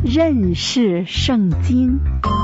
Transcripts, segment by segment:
认识圣经。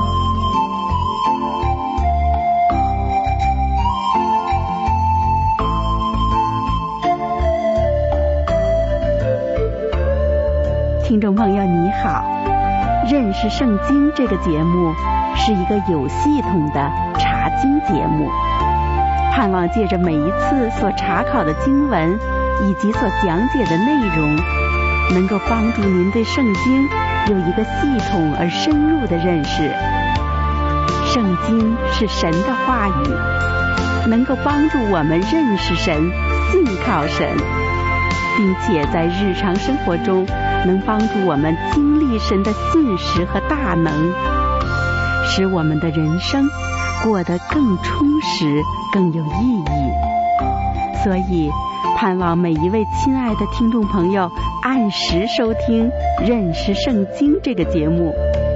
听众朋友你好，认识圣经这个节目是一个有系统的查经节目，盼望借着每一次所查考的经文以及所讲解的内容，能够帮助您对圣经有一个系统而深入的认识。圣经是神的话语，能够帮助我们认识神、信靠神，并且在日常生活中能帮助我们经历神的信实和大能，使我们的人生过得更充实、更有意义。所以盼望每一位亲爱的听众朋友按时收听《认识圣经》这个节目。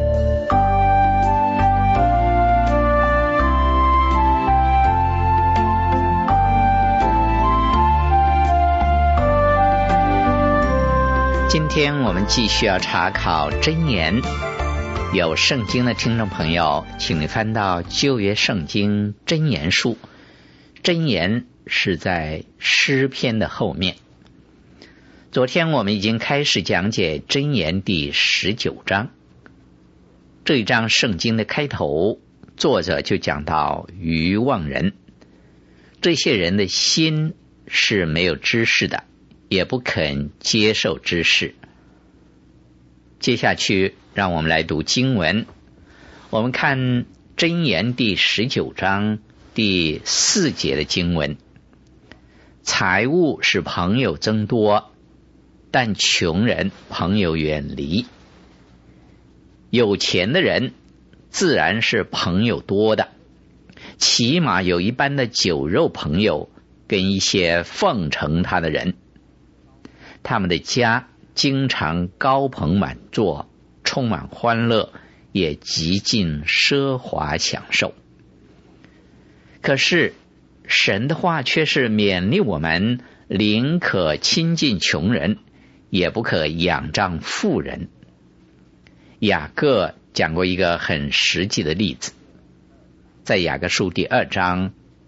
今天我们继续要查考箴言，有圣经的听众朋友，请你翻到旧约圣经箴言书。箴言是在诗篇的后面。昨天我们已经开始讲解箴言第19章。这一章圣经的开头，作者就讲到愚妄人，这些人的心是没有知识的，也不肯接受知识。接下去让我们来读经文，我们看箴言第19章第4节的经文。财物使朋友增多，但穷人朋友远离。有钱的人自然是朋友多的，起码有一般的酒肉朋友跟一些奉承他的人，他们的家经常高朋满座，充满欢乐，也极尽奢华享受。可是神的话却是勉励我们，宁可亲近穷人，也不可仰仗富人。雅各讲过一个很实际的例子，在雅各书第2章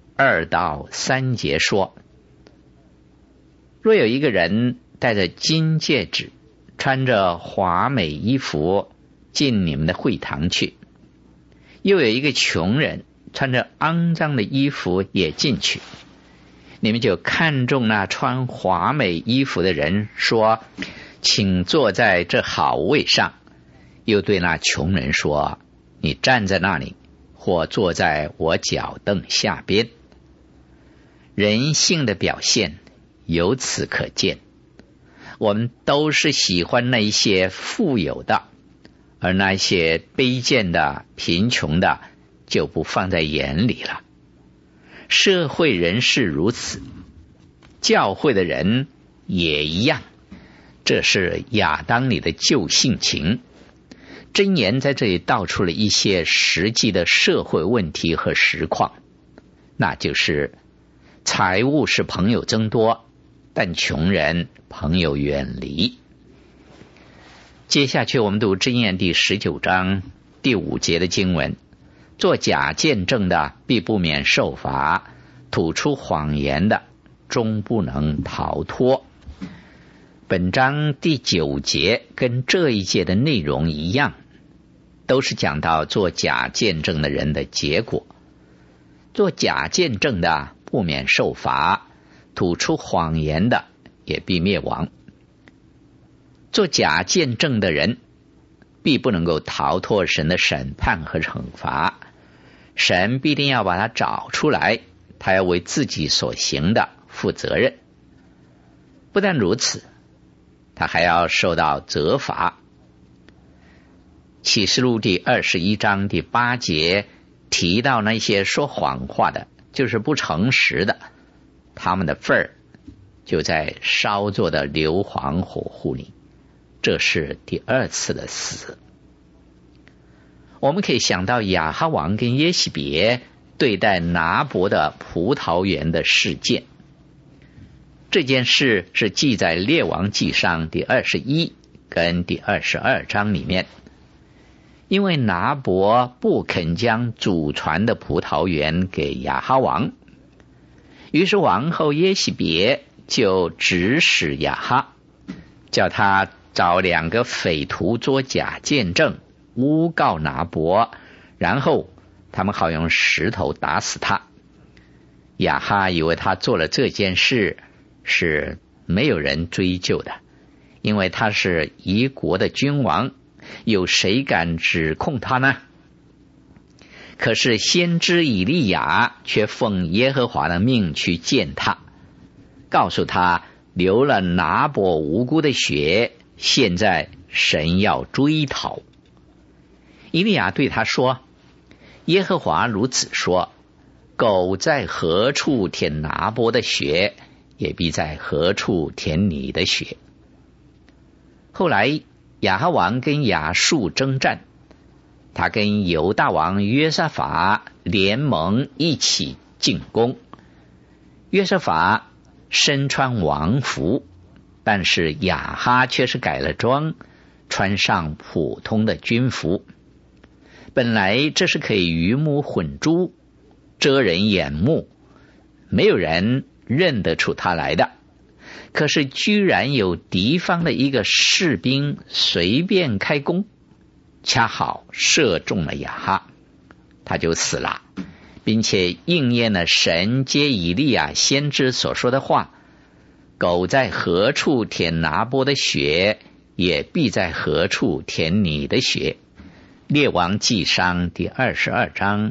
2到3节说，若有一个人戴着金戒指，穿着华美衣服进你们的会堂去，又有一个穷人穿着肮脏的衣服也进去，你们就看中那穿华美衣服的人，说，请坐在这好位上，又对那穷人说，你站在那里，或坐在我脚凳下边。人性的表现由此可见，我们都是喜欢那一些富有的，而那一些卑贱的、贫穷的就不放在眼里了。社会人士如此，教会的人也一样，这是亚当里的旧性情。箴言在这里道出了一些实际的社会问题和实况，那就是财物使朋友增多，但穷人朋友远离。接下去我们读箴言第19章第5节的经文，做假见证的必不免受罚，吐出谎言的终不能逃脱。本章第9节跟这一节的内容一样，都是讲到做假见证的人的结果。做假见证的不免受罚，吐出谎言的也必灭亡。做假见证的人必不能够逃脱神的审判和惩罚，神必定要把他找出来，他要为自己所行的负责任。不但如此，他还要受到责罚。启示录第21章第8节提到那些说谎话的，就是不诚实的，他们的份儿就在烧作的硫磺火湖里，这是第2次的死。我们可以想到亚哈王跟耶洗别对待拿伯的葡萄园的事件，这件事是记在列王纪上第21 跟第22章里面。因为拿伯不肯将祖传的葡萄园给亚哈王，于是王后耶洗别就指使亚哈，叫他找2个匪徒作假见证，诬告拿伯，然后他们好用石头打死他。亚哈以为他做了这件事是没有人追究的，因为他是一国的君王，有谁敢指控他呢？可是先知以利亚却奉耶和华的命去见他，告诉他流了拿伯无辜的血，现在神要追讨。以利亚对他说，耶和华如此说，狗在何处舔拿伯的血，也必在何处舔你的血。后来亚哈王跟亚述征战，他跟犹大王约沙法联盟一起进攻。约沙法身穿王服，但是亚哈却是改了装，穿上普通的军服。本来这是可以鱼目混珠，遮人眼目，没有人认得出他来的。可是居然有敌方的一个士兵随便开弓，恰好射中了亚哈，他就死了，并且应验了神接以利亚先知所说的话，狗在何处舔拿伯的血，也必在何处舔你的血。列王纪上第22章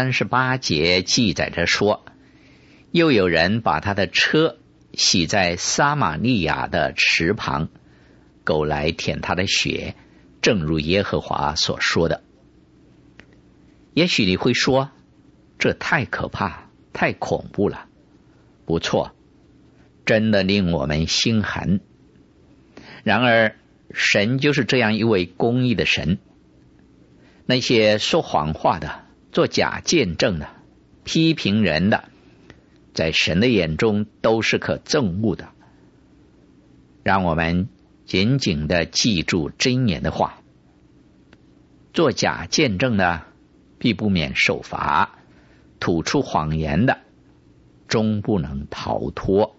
38节记载着说，又有人把他的车洗在撒玛利亚的池旁，狗来舔他的血，正如耶和华所说的。也许你会说，这太可怕，太恐怖了。不错，真的令我们心寒。然而神就是这样一位公义的神，那些说谎话的、做假见证的、批评人的，在神的眼中都是可憎恶的。让我们紧紧地记住箴言的话，做假见证的必不免受罚，吐出谎言的终不能逃脱。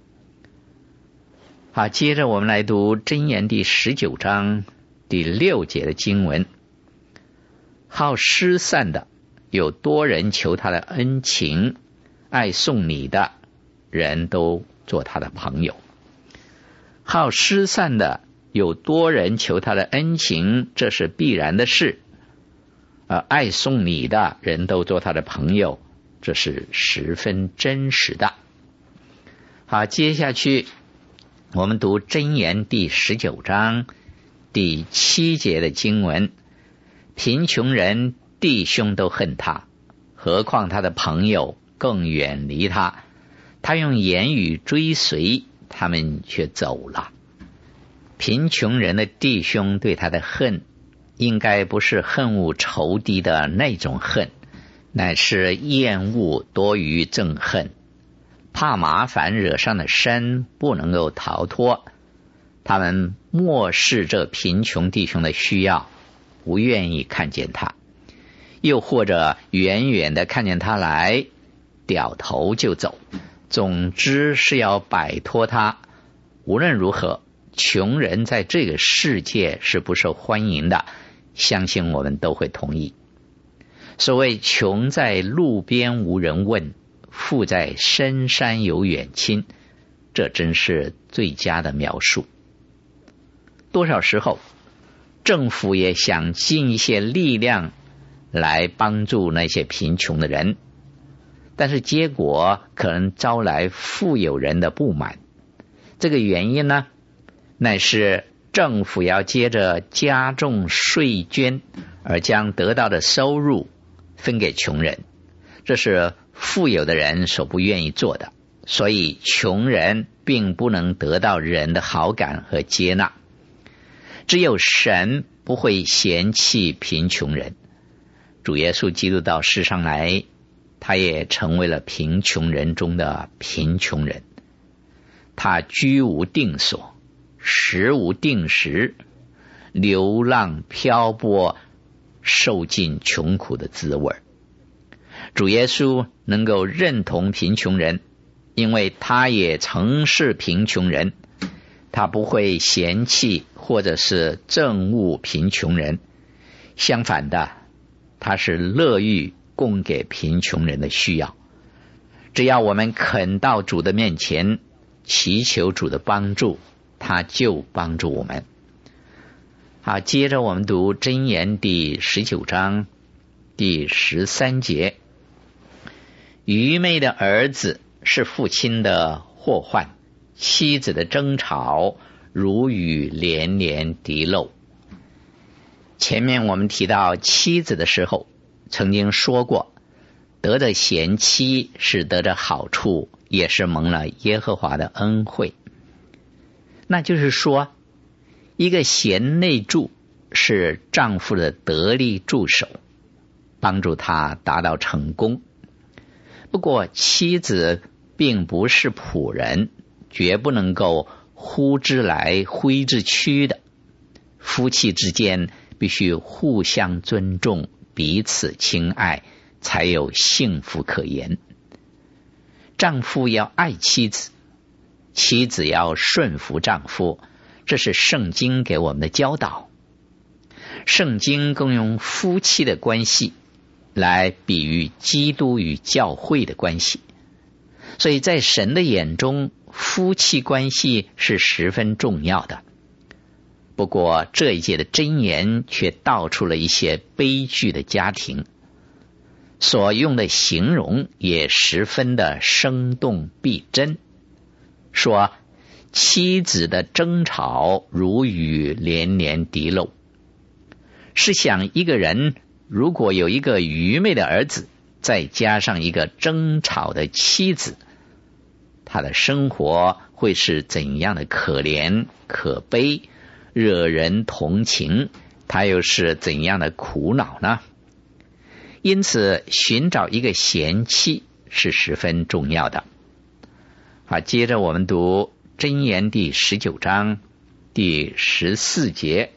好，接着我们来读箴言第19章第6节的经文。好失散的，有多人求他的恩情，爱送礼的人都做他的朋友。好失散的，有多人求他的恩情，这是必然的事，而爱送礼的人都做他的朋友，这是十分真实的。好，接下去我们读箴言第19章第7节的经文。贫穷人弟兄都恨他，何况他的朋友更远离他。他用言语追随，他们却走了。贫穷人的弟兄对他的恨，应该不是恨恶仇敌的那种恨，乃是厌恶多于憎恨，怕麻烦惹上的身不能够逃脱。他们漠视这贫穷弟兄的需要，不愿意看见他，又或者远远的看见他来，掉头就走。总之是要摆脱他。无论如何，穷人在这个世界是不受欢迎的，相信我们都会同意。所谓穷在路边无人问，富在深山有远亲，这真是最佳的描述。多少时候政府也想尽一些力量来帮助那些贫穷的人，但是结果可能招来富有人的不满。这个原因呢，乃是政府要接着加重税捐，而将得到的收入分给穷人，这是富有的人所不愿意做的，所以穷人并不能得到人的好感和接纳。只有神不会嫌弃贫穷人。主耶稣基督到世上来，他也成为了贫穷人中的贫穷人。他居无定所，食无定时， 流浪漂泊，受尽穷苦的滋味。主耶稣能够认同贫穷人，因为他也曾是贫穷人，他不会嫌弃或者是憎恶贫穷人，相反的，他是乐于供给贫穷人的需要。只要我们肯到主的面前，祈求主的帮助，他就帮助我们。好，接着我们读箴言第19章第13节。愚昧的儿子是父亲的祸患，妻子的争吵如雨连连滴漏。前面我们提到妻子的时候，曾经说过，得着贤妻是得着好处，也是蒙了耶和华的恩惠。那就是说，一个贤内助是丈夫的得力助手，帮助他达到成功。不过妻子并不是仆人，绝不能够呼之来挥之去的。夫妻之间必须互相尊重，彼此亲爱，才有幸福可言。丈夫要爱妻子，妻子要顺服丈夫，这是圣经给我们的教导。圣经更用夫妻的关系来比喻基督与教会的关系，所以在神的眼中，夫妻关系是十分重要的。不过这一届的箴言却道出了一些悲剧的家庭，所用的形容也十分的生动逼真，说妻子的争吵如雨连连滴漏。试想一个人如果有一个愚昧的儿子，再加上一个争吵的妻子，他的生活会是怎样的可怜可悲，惹人同情，他又是怎样的苦恼呢？因此寻找一个贤妻是十分重要的。好，接着我们读箴言第19章第14节。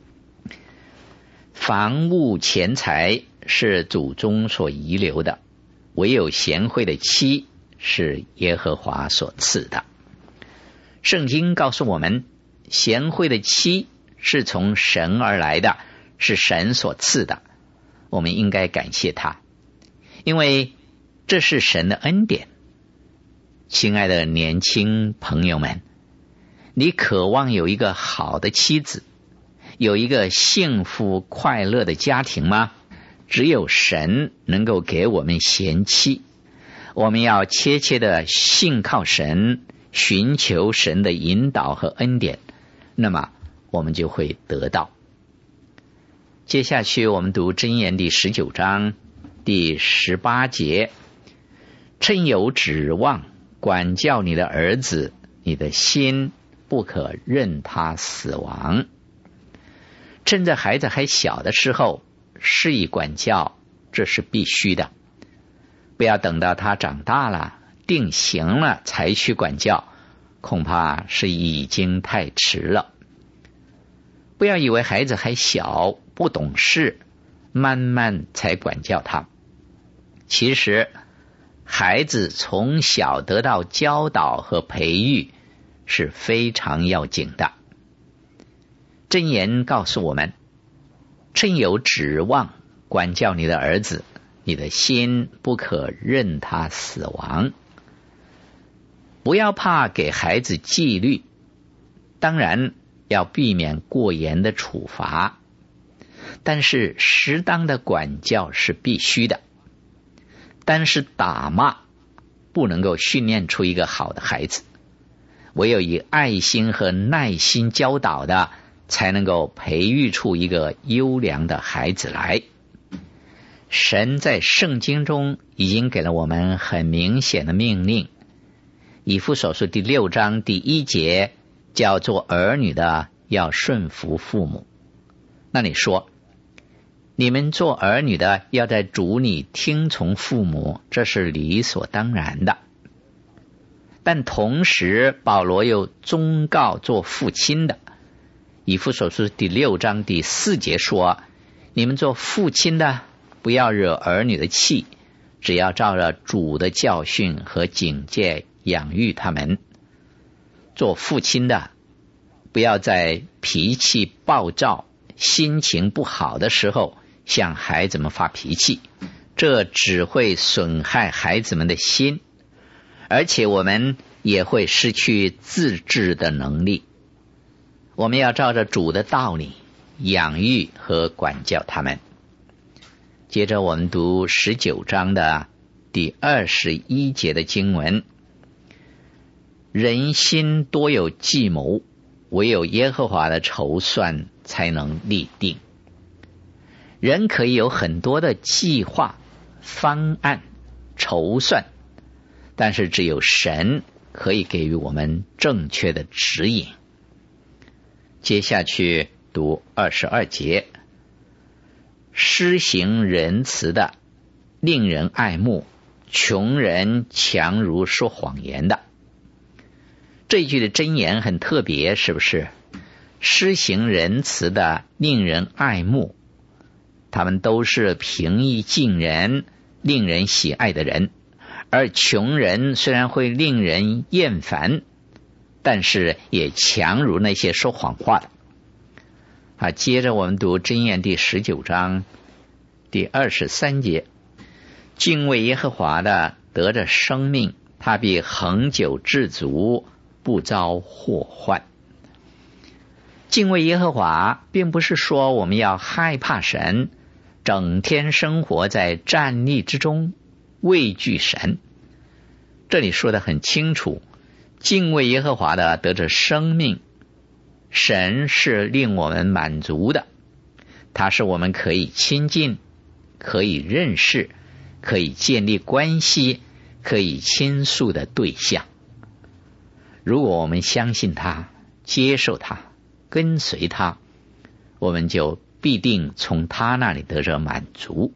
房屋钱财是祖宗所遗留的，唯有贤惠的妻是耶和华所赐的。圣经告诉我们，贤惠的妻是从神而来的，是神所赐的，我们应该感谢他，因为这是神的恩典。亲爱的年轻朋友们，你渴望有一个好的妻子，有一个幸福快乐的家庭吗？只有神能够给我们贤妻，我们要切切的信靠神，寻求神的引导和恩典，那么我们就会得到。接下去我们读箴言第19章第18节。趁有指望，管教你的儿子，你的心不可任他死亡。趁着孩子还小的时候施以管教，这是必须的。不要等到他长大了定型了才去管教，恐怕是已经太迟了。不要以为孩子还小不懂事，慢慢才管教他。其实孩子从小得到教导和培育是非常要紧的。箴言告诉我们，趁有指望，管教你的儿子，你的心不可任他死亡。不要怕给孩子纪律，当然要避免过严的处罚，但是适当的管教是必须的。但是打骂不能够训练出一个好的孩子，唯有以爱心和耐心教导的，才能够培育出一个优良的孩子来。神在圣经中已经给了我们很明显的命令，以弗所书第6章第1节，叫做儿女的要顺服父母。那你说，你们做儿女的要在主里听从父母，这是理所当然的。但同时保罗又忠告做父亲的以弗所书第6章第4节说，你们做父亲的不要惹儿女的气，只要照着主的教训和警戒养育他们。做父亲的不要在脾气暴躁、心情不好的时候向孩子们发脾气，这只会损害孩子们的心，而且我们也会失去自制的能力。我们要照着主的道理养育和管教他们。接着我们读19章的第21节的经文，人心多有计谋，唯有耶和华的筹算才能立定。人可以有很多的计划、方案、筹算，但是只有神可以给予我们正确的指引。接下去读22节，施行仁慈的令人爱慕，穷人强如说谎言的。这一句的箴言很特别，是不是？施行仁慈的令人爱慕，他们都是平易近人、令人喜爱的人，而穷人虽然会令人厌烦，但是也强如那些说谎话的。接着我们读箴言第19章第23节，敬畏耶和华的得着生命，他必恒久知足，不遭祸患。敬畏耶和华并不是说我们要害怕神，整天生活在战栗之中，畏惧神。这里说得很清楚，敬畏耶和华的得着生命，神是令我们满足的，他是我们可以亲近、可以认识、可以建立关系、可以倾诉的对象。如果我们相信他、接受他、跟随他，我们就必定从他那里得着满足。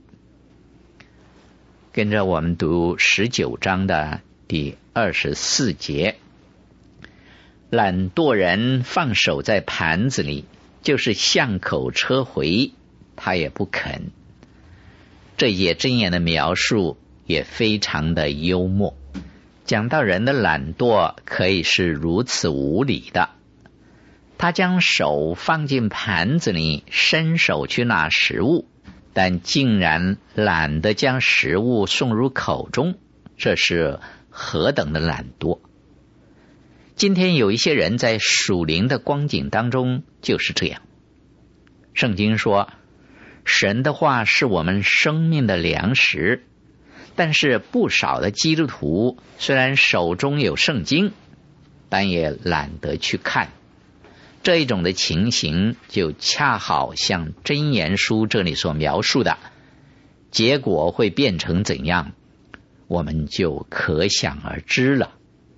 跟着我们读19章的第24节，懒惰人放手在盘子里，就是巷口车回，他也不肯。这些箴言的描述也非常的幽默，讲到人的懒惰可以是如此无理的。他将手放进盘子里，伸手去拿食物，但竟然懒得将食物送入口中，这是何等的懒惰！今天有一些人在属灵的光景当中就是这样。圣经说，神的话是我们生命的粮食，但是不少的基督徒虽然手中有圣经，但也懒得去看。这一种的情形就恰好像箴言书这里所描述的，结果会变成怎样，我们就可想而知了。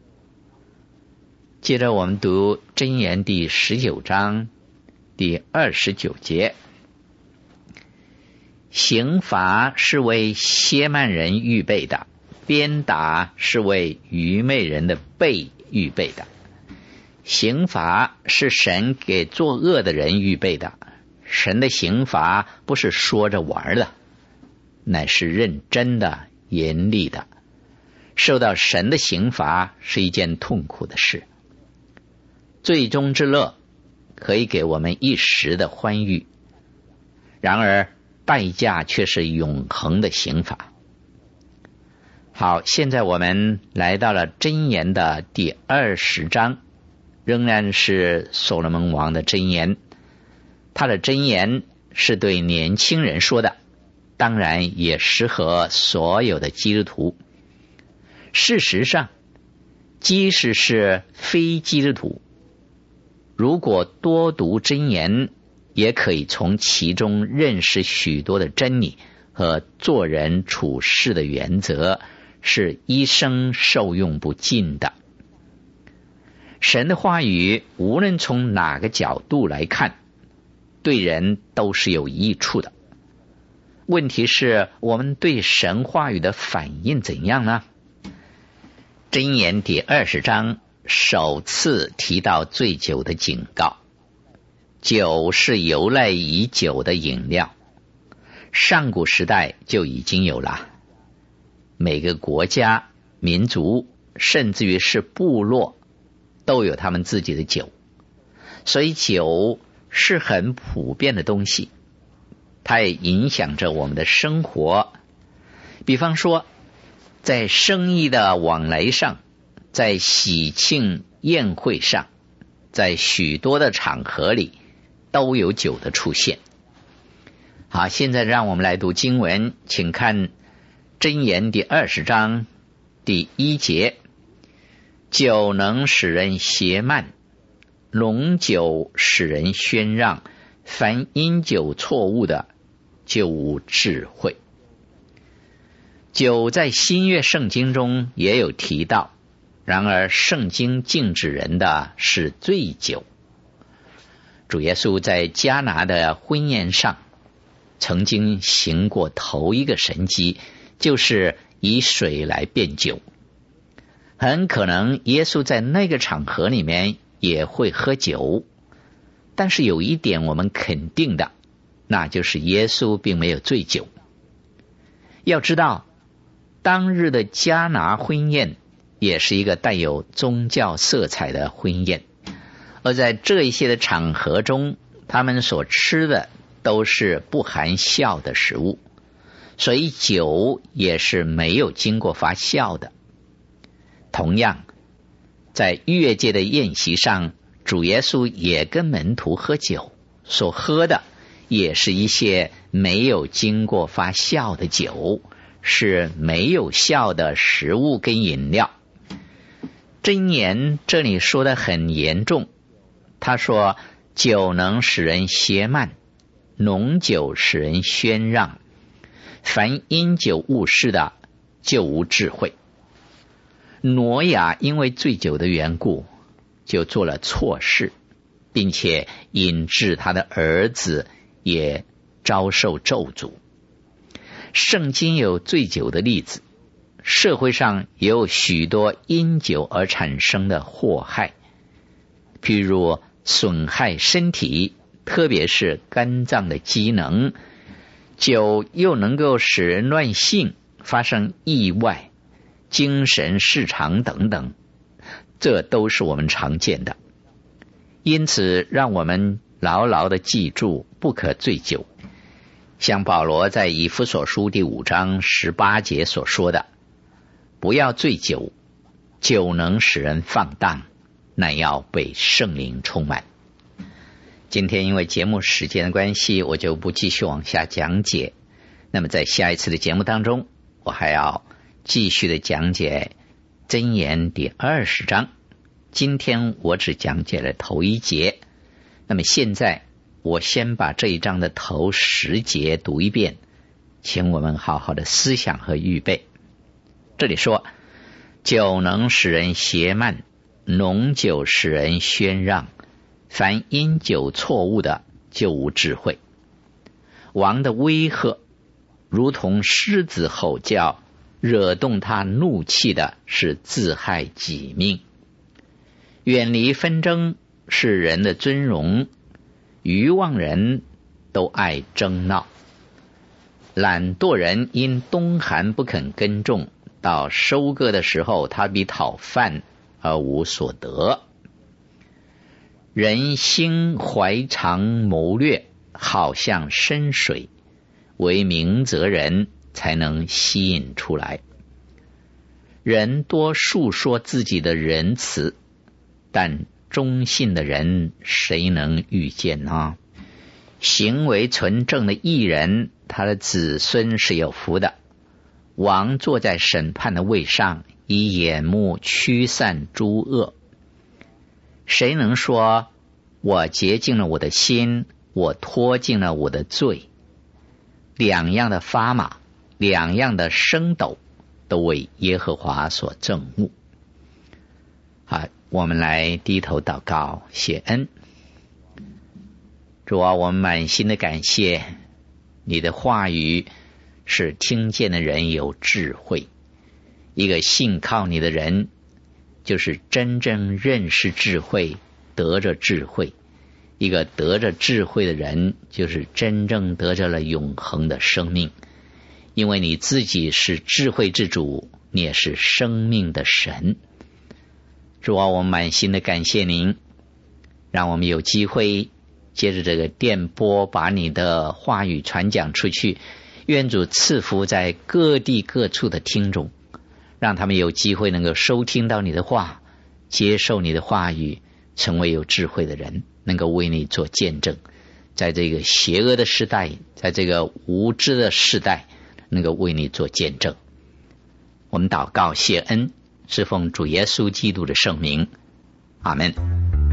接着我们读箴言第19章第29节，刑罚是为歇慢人预备的，鞭打是为愚昧人的背预备的。刑罚是神给作恶的人预备的，神的刑罚不是说着玩的，乃是认真的、严厉的。受到神的刑罚是一件痛苦的事，最终之乐可以给我们一时的欢愉，然而代价却是永恒的刑罚。好，现在我们来到了箴言的第20章，仍然是所罗门王的箴言。他的箴言是对年轻人说的，当然也适合所有的基督徒。事实上，即使是非基督徒，如果多读箴言，也可以从其中认识许多的真理和做人处事的原则，是一生受用不尽的。神的话语无论从哪个角度来看，对人都是有益处的。问题是我们对神话语的反应怎样呢？箴言第20章首次提到醉酒的警告， 酒是由来已久的饮料，上古时代就已经有了。每个国家、民族，甚至于是部落，都有他们自己的酒，所以酒是很普遍的东西，它也影响着我们的生活。比方说，在生意的往来上，在喜庆宴会上，在许多的场合里都有酒的出现。好，现在让我们来读经文，请看箴言第20章第1节。酒能使人邪慢，浓酒使人喧嚷，凡因酒错误的，就无智慧。酒在新约圣经中也有提到，然而圣经禁止人的是醉酒。主耶稣在迦拿的婚宴上曾经行过头一个神迹，就是以水来变酒。很可能耶稣在那个场合里面也会喝酒，但是有一点我们肯定的，那就是耶稣并没有醉酒。要知道，当日的迦拿婚宴也是一个带有宗教色彩的婚宴，而在这一些的场合中，他们所吃的都是不含酵的食物，所以酒也是没有经过发酵的。同样，在逾越节的宴席上，主耶稣也跟门徒喝酒，所喝的也是一些没有经过发酵的酒，是没有酵的食物跟饮料。箴言这里说的很严重，他说酒能使人邪慢，浓酒使人喧嚷，凡因酒误事的，就无智慧。挪亚因为醉酒的缘故，就做了错事，并且引致他的儿子也遭受咒诅。圣经有醉酒的例子，社会上也有许多因酒而产生的祸害，譬如损害身体，特别是肝脏的机能。酒又能够使人乱性，发生意外、精神失常等等，这都是我们常见的。因此让我们牢牢的记住，不可醉酒。像保罗在以弗所书第5章18节所说的，不要醉酒，酒能使人放荡，乃要被圣灵充满。今天因为节目时间的关系，我就不继续往下讲解。那么在下一次的节目当中，我还要继续的讲解箴言第20章。今天我只讲解了头1节，那么现在我先把这一章的头10节读一遍，请我们好好的思想和预备。这里说，酒能使人邪慢，浓酒使人喧嚷，凡因酒错误的，就无智慧。王的威吓如同狮子吼叫，惹动他怒气的是自害己命。远离纷争是人的尊荣，愚妄人都爱争闹。懒惰人因冬寒不肯耕种，到收割的时候，他必讨饭而无所得。人心怀藏谋略，好像深水，为明哲人才能吸引出来。人多述说自己的仁慈，但忠信的人谁能遇见呢？行为纯正的义人，他的子孙是有福的。王坐在审判的位上，以眼目驱散诸恶。谁能说，我洁净了我的心，我脱尽了我的罪？两样的发马，两样的升斗，都为耶和华所憎恶。好，我们来低头祷告谢恩。主啊，我们满心的感谢你的话语使听见的人有智慧。一个信靠你的人，就是真正认识智慧，得着智慧， 一个得着智慧的人，就是真正得着了永恒的生命，因为你自己是智慧之主，你也是生命的神。主啊，我们满心的感谢您，让我们有机会借着这个电波把你的话语传讲出去，愿主赐福在各地各处的听众，让他们有机会能够收听到你的话，接受你的话语，成为有智慧的人，能够为你做见证，在这个邪恶的时代，在这个无知的时代，能够为你做见证。我们祷告谢恩，是奉主耶稣基督的圣名，阿们。